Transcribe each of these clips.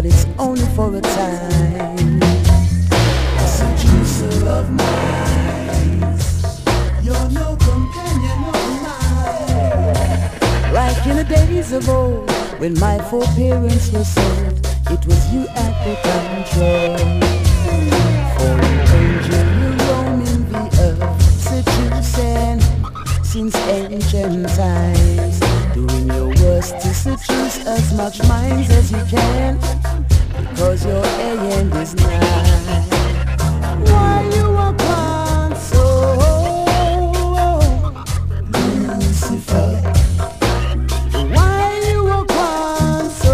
but it's only for a time. A seducer of minds, you're no companion of mine. Like in the days of old, when my foreparents were sold, it was you at the control. For an angel you roaming the earth, seducing since ancient times, doing your worst to seduce as much minds as you can, because your end is nigh. Why you are gone so, Lucifer? Why you are gone so?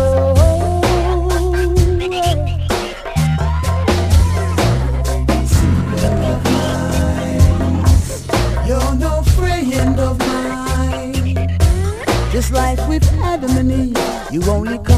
Seeker of minds, you're no friend of mine. Just like with Adam and Eve, you only come